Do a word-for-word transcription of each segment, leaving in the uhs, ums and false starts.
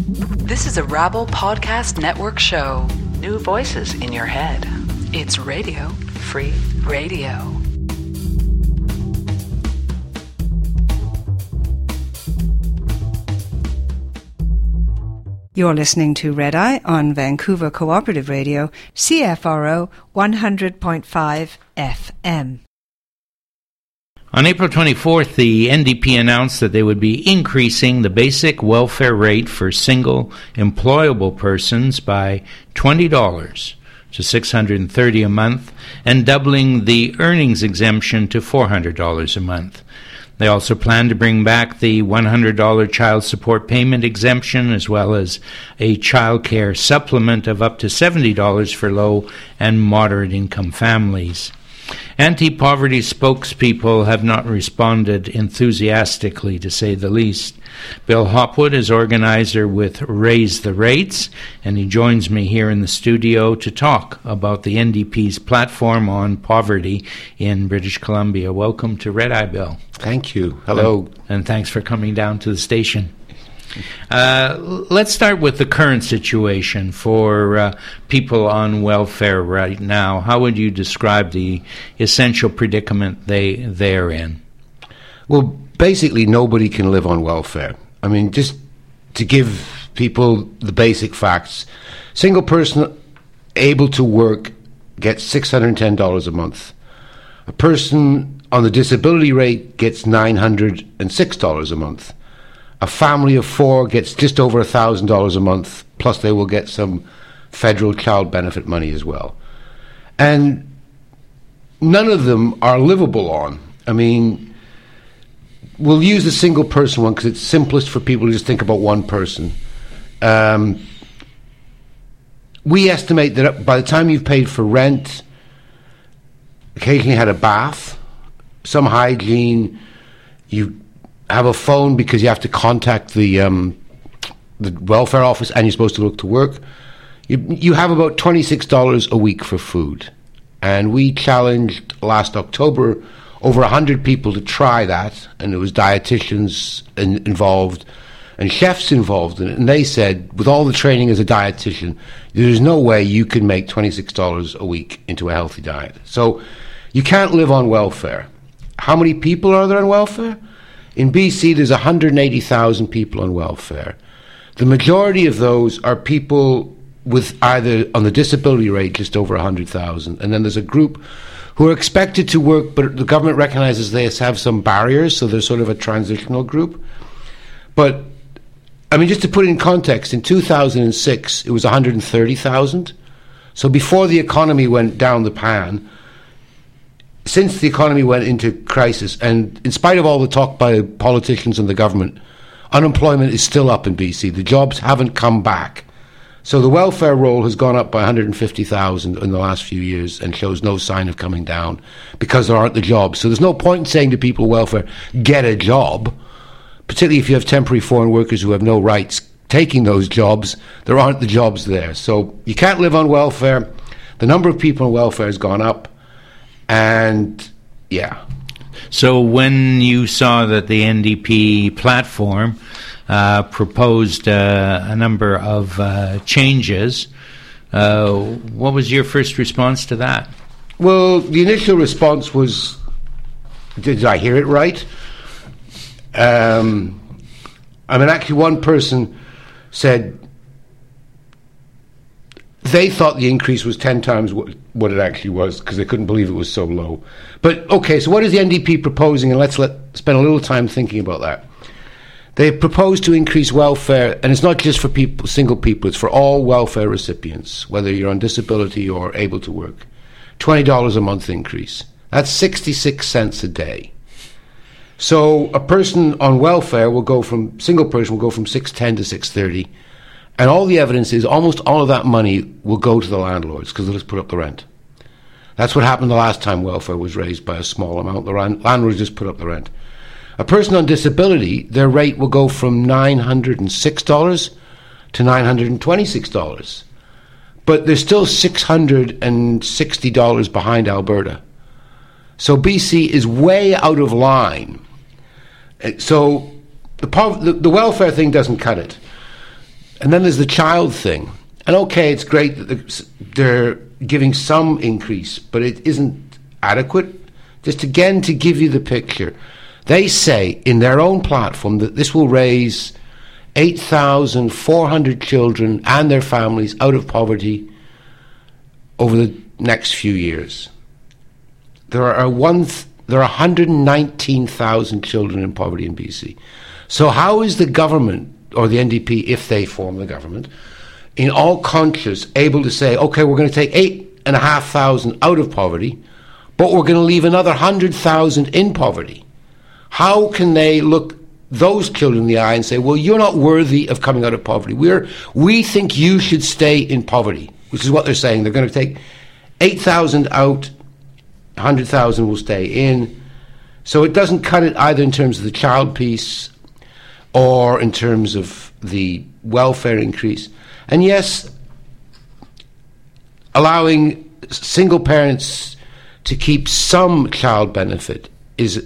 This is a Rabble Podcast Network show. New voices in your head. It's Radio Free Radio. You're listening to Red Eye on Vancouver Cooperative Radio, C F R O one hundred point five F M. On April twenty-fourth, the N D P announced that they would be increasing the basic welfare rate for single employable persons by twenty dollars to six hundred thirty dollars a month and doubling the earnings exemption to four hundred dollars a month. They also plan to bring back the one hundred dollars child support payment exemption, as well as a child care supplement of up to seventy dollars for low and moderate income families. Anti-poverty spokespeople have not responded enthusiastically, to say the least. Bill Hopwood is organizer with Raise the Rates, and he joins me here in the studio to talk about the N D P's platform on poverty in British Columbia. Welcome to Red Eye, Bill. Thank you. Hello. And, and thanks for coming down to the station. Uh, let's start with the current situation for uh, people on welfare right now. How would you describe the essential predicament they, they're in? Well, basically, nobody can live on welfare. I mean, just to give people the basic facts, single person able to work gets six hundred ten dollars a month. A person on the disability rate gets nine hundred six dollars a month. A family of four gets just over one thousand dollars a month, plus they will get some federal child benefit money as well. And none of them are livable on. I mean, we'll use the single person one because it's simplest for people to just think about one person. Um, we estimate that by the time you've paid for rent, occasionally had a bath, some hygiene, you have a phone because you have to contact the um, the welfare office and you're supposed to look to work, you, you have about twenty-six dollars a week for food. And we challenged last October over one hundred people to try that, and there was dietitians in, involved and chefs involved in it, and they said, with all the training as a dietitian, there's no way you can make twenty-six dollars a week into a healthy diet. So you can't live on welfare. How many people are there on welfare? In B C, there's one hundred eighty thousand people on welfare. The majority of those are people with either on the disability rate just over one hundred thousand, and then there's a group who are expected to work, but the government recognizes they have some barriers, so they're sort of a transitional group. But, I mean, just to put it in context, in two thousand six, it was one hundred thirty thousand. So before the economy went down the pan, since the economy went into crisis, and in spite of all the talk by politicians and the government, unemployment is still up in B C. The jobs haven't come back. So the welfare roll has gone up by one hundred fifty thousand in the last few years and shows no sign of coming down because there aren't the jobs. So there's no point in saying to people, welfare, get a job, particularly if you have temporary foreign workers who have no rights taking those jobs. There aren't the jobs there. So you can't live on welfare. The number of people on welfare has gone up. And, yeah. So when you saw that the N D P platform uh, proposed uh, a number of uh, changes, uh, what was your first response to that? Well, the initial response was, did I hear it right? Um, I mean, actually one person said they thought the increase was ten times what, what it actually was because they couldn't believe it was so low. But, okay, so what is the N D P proposing? And let's let, spend a little time thinking about that. They propose to increase welfare, and it's not just for people, single people, it's for all welfare recipients, whether you're on disability or able to work. twenty dollars a month increase. That's sixty-six cents a day. So a person on welfare will go from, single person will go from six ten to six thirty. And all the evidence is almost all of that money will go to the landlords because they'll just put up the rent. That's what happened the last time welfare was raised by a small amount. The landlords just put up the rent. A person on disability, their rate will go from nine hundred six dollars to nine hundred twenty-six dollars. But they're still six hundred sixty dollars behind Alberta. So B C is way out of line. So the, the, the welfare thing doesn't cut it. And then there's the child thing. And okay, it's great that they're giving some increase, but it isn't adequate. Just again to give you the picture, they say in their own platform that this will raise eight thousand four hundred children and their families out of poverty over the next few years. There are one th- there are one hundred nineteen thousand children in poverty in B C. So how is the government, or the N D P, if they form the government, in all conscience able to say, okay, we're going to take eight and a half thousand out of poverty, but we're going to leave another one hundred thousand in poverty? How can they look those children in the eye and say, well, you're not worthy of coming out of poverty. We're, we think you should stay in poverty, which is what they're saying. They're going to take eight thousand out, one hundred thousand will stay in. So it doesn't cut it either in terms of the child piece or in terms of the welfare increase. And yes, allowing single parents to keep some child benefit is...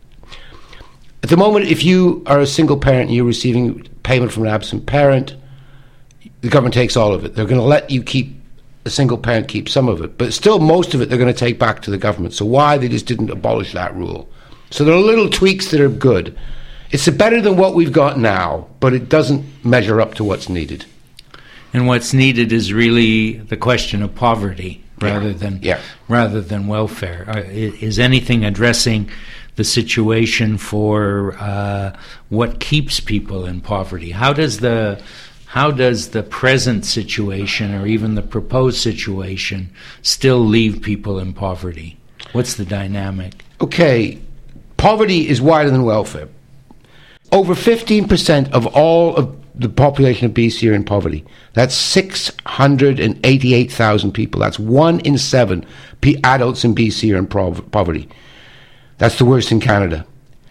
At the moment, if you are a single parent and you're receiving payment from an absent parent, the government takes all of it. They're going to let you keep, a single parent keep some of it. But still, most of it they're going to take back to the government. So why they just didn't abolish that rule? So there are little tweaks that are good. It's better than what we've got now, but it doesn't measure up to what's needed. And what's needed is really the question of poverty rather yeah. than yeah. rather than welfare. Uh, is anything addressing the situation for uh, what keeps people in poverty? How does the how does the present situation, or even the proposed situation, still leave people in poverty? What's the dynamic? Okay, poverty is wider than welfare. Over fifteen percent of all of the population of B C are in poverty. That's six hundred eighty-eight thousand people. That's one in seven p- adults in B C are in prov- poverty. That's the worst in Canada.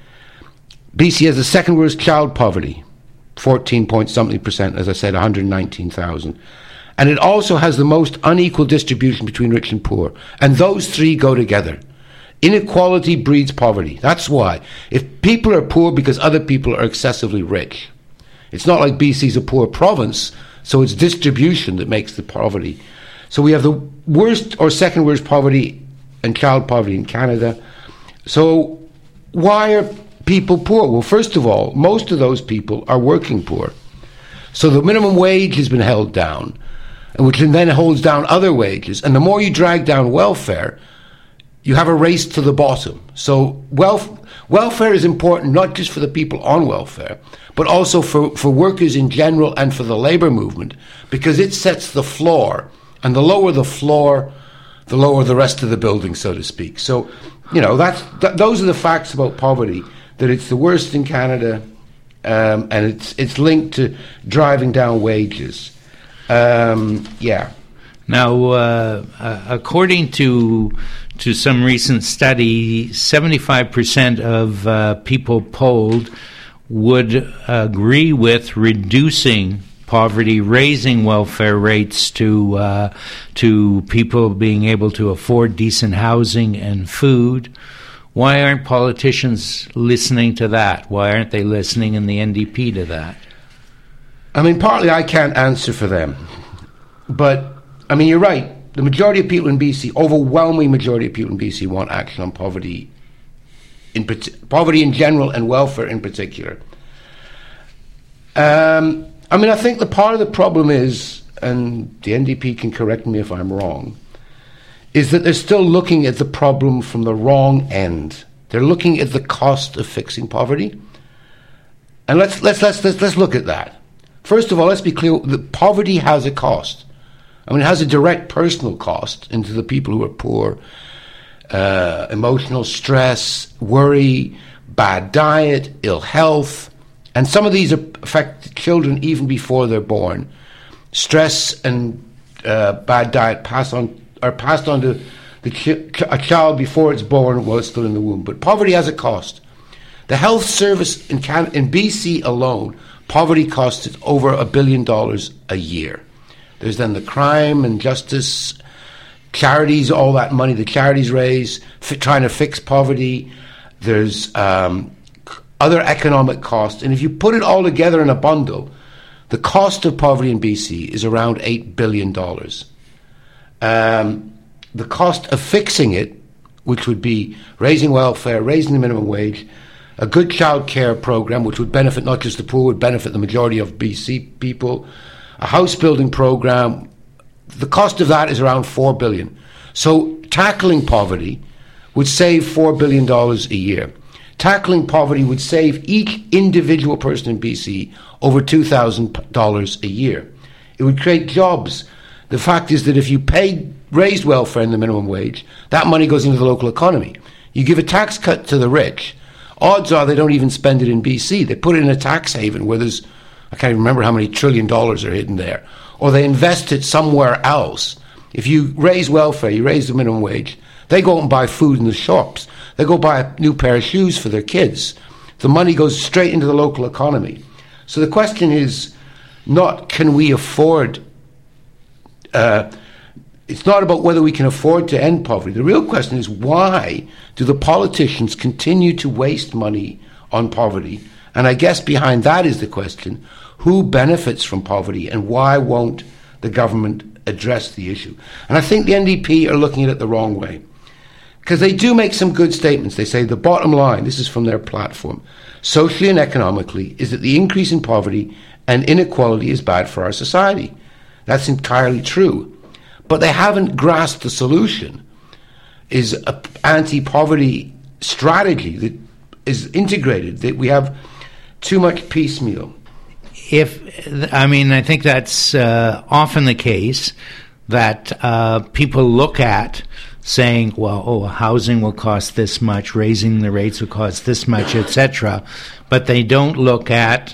B C has the second worst child poverty, fourteen point something percent, as I said, one hundred nineteen thousand. And it also has the most unequal distribution between rich and poor. And those three go together. Inequality breeds poverty. That's why. If people are poor because other people are excessively rich, it's not like B C's a poor province, so it's distribution that makes the poverty. So we have the worst or second worst poverty and child poverty in Canada. So why are people poor? Well, first of all, most of those people are working poor. So the minimum wage has been held down, which then holds down other wages. And the more you drag down welfare, you have a race to the bottom. So welf- welfare is important not just for the people on welfare, but also for, for workers in general and for the labour movement, because it sets the floor. And the lower the floor, the lower the rest of the building, so to speak. So, you know, that's th- those are the facts about poverty, that it's the worst in Canada, um, and it's it's linked to driving down wages. Um, yeah. Now, uh, uh, according to to some recent study, seventy-five percent of uh, people polled would agree with reducing poverty, raising welfare rates to uh, to people being able to afford decent housing and food. Why aren't politicians listening to that? Why aren't they listening in the N D P to that? I mean, partly I can't answer for them. But, I mean, you're right. The majority of people in B C, overwhelming majority of people in B C want action on poverty, in poverty in general and welfare in particular. Um, I mean, I think the part of the problem is, and the N D P can correct me if I'm wrong, is that they're still looking at the problem from the wrong end. They're looking at the cost of fixing poverty. And let's let's let's let's, let's look at that. First of all, let's be clear, that poverty has a cost. I mean, it has a direct personal cost into the people who are poor. Uh, emotional stress, worry, bad diet, ill health. And some of these affect children even before they're born. Stress and uh, bad diet pass on are passed on to the ch- a child before it's born while it's still in the womb. But poverty has a cost. The health service in Can- in B C alone, poverty costs over a billion dollars a year. There's then the crime and justice, charities, all that money the charities raise, f- trying to fix poverty. There's um, other economic costs. And if you put it all together in a bundle, the cost of poverty in B C is around eight billion dollars. Um, the cost of fixing it, which would be raising welfare, raising the minimum wage, a good child care program, which would benefit not just the poor, would benefit the majority of B C people, a house building program, the cost of that is around four billion dollars. So tackling poverty would save four billion dollars a year. Tackling poverty would save each individual person in B C over two thousand dollars a year. It would create jobs. The fact is that if you paid, raised welfare and the minimum wage, that money goes into the local economy. You give a tax cut to the rich, odds are they don't even spend it in B C. They put it in a tax haven where there's, I can't even remember how many trillion dollars are hidden there. Or they invest it somewhere else. If you raise welfare, you raise the minimum wage, they go out and buy food in the shops. They go buy a new pair of shoes for their kids. The money goes straight into the local economy. So the question is not can we afford, uh, it's not about whether we can afford to end poverty. The real question is why do the politicians continue to waste money on poverty? And I guess behind that is the question, who benefits from poverty and why won't the government address the issue? And I think the N D P are looking at it the wrong way. Because they do make some good statements. They say the bottom line, this is from their platform, socially and economically, is that the increase in poverty and inequality is bad for our society. That's entirely true. But they haven't grasped the solution, is an anti-poverty strategy that is integrated, that we have too much piecemeal. If, I mean, I think that's uh, often the case, that uh, people look at saying, well, oh, housing will cost this much, raising the rates will cost this much, et cetera, but they don't look at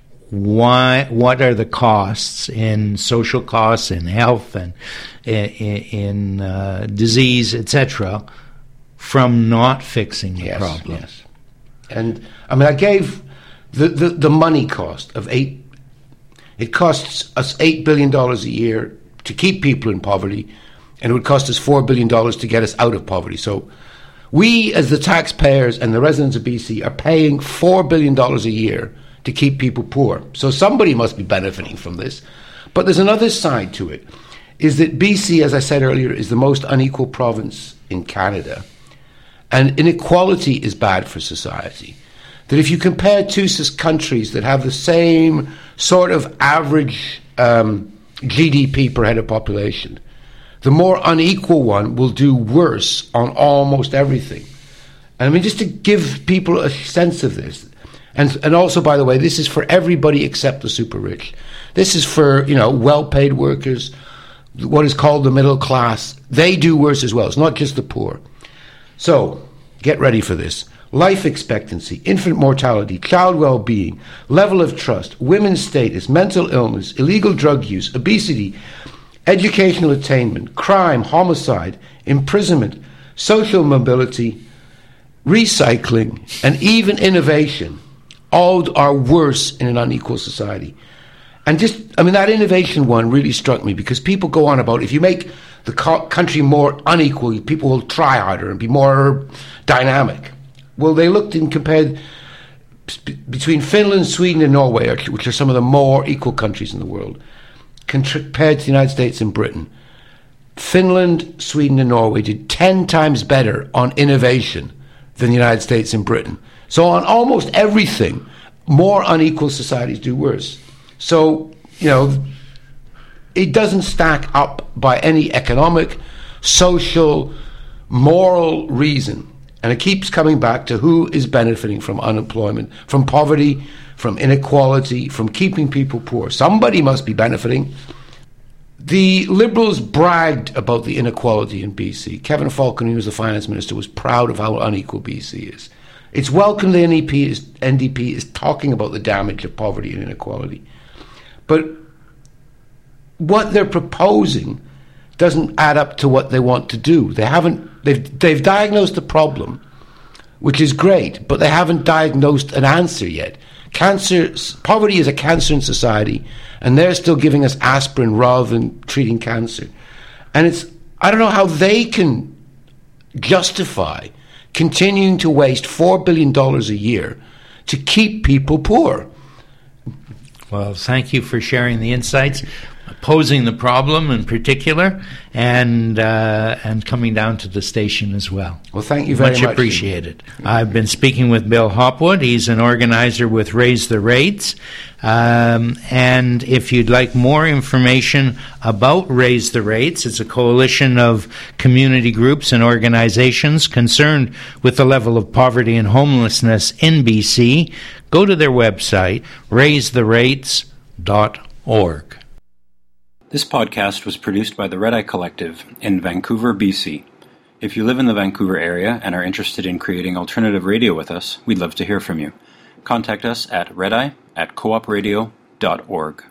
why, what are the costs in social costs, in health, and in, in uh, disease, et cetera, from not fixing the yes, problem. Yes. And, I mean, I gave the, the, the money cost of eight, it costs us eight billion dollars a year to keep people in poverty, and it would cost us four billion dollars to get us out of poverty. So we, as the taxpayers and the residents of B C, are paying four billion dollars a year to keep people poor. So somebody must be benefiting from this. But there's another side to it, is that B C, as I said earlier, is the most unequal province in Canada. And inequality is bad for society. That if you compare two countries that have the same sort of average um, G D P per head of population, the more unequal one will do worse on almost everything. And I mean, just to give people a sense of this, and and also, by the way, this is for everybody except the super rich. This is for, you know, well-paid workers, what is called the middle class. They do worse as well. It's not just the poor. So, get ready for this. Life expectancy, infant mortality, child well-being, level of trust, women's status, mental illness, illegal drug use, obesity, educational attainment, crime, homicide, imprisonment, social mobility, recycling, and even innovation all are worse in an unequal society. And just, I mean, that innovation one really struck me because people go on about if you make the co- country more unequal, people will try harder and be more dynamic. Well, they looked and compared sp- between Finland, Sweden, and Norway, which are some of the more equal countries in the world, compared to the United States and Britain. Finland, Sweden, and Norway did ten times better on innovation than the United States and Britain. So on almost everything, more unequal societies do worse. So, you know, it doesn't stack up by any economic, social, moral reason. And it keeps coming back to who is benefiting from unemployment, from poverty, from inequality, from keeping people poor. Somebody must be benefiting. The Liberals bragged about the inequality in B C. Kevin Falconer, who was the finance minister, was proud of how unequal B C is. It's welcome the N D P is, N D P is talking about the damage of poverty and inequality. But what they're proposing doesn't add up to what they want to do. They haven't. They've they've diagnosed the problem, which is great, but they haven't diagnosed an answer yet. Cancer, poverty is a cancer in society, and they're still giving us aspirin rather than treating cancer. And it's I don't know how they can justify continuing to waste four billion dollars a year to keep people poor. Well, thank you for sharing the insights, posing the problem in particular, and uh, and coming down to the station as well. Well, thank you very much. Much appreciated. I've been speaking with Bill Hopwood. He's an organizer with Raise the Rates. Um, and if you'd like more information about Raise the Rates, it's a coalition of community groups and organizations concerned with the level of poverty and homelessness in B C. Go to their website, raise the rates dot org. This podcast was produced by the Red Eye Collective in Vancouver, B C. If you live in the Vancouver area and are interested in creating alternative radio with us, we'd love to hear from you. Contact us at redeye at coop radio dot org.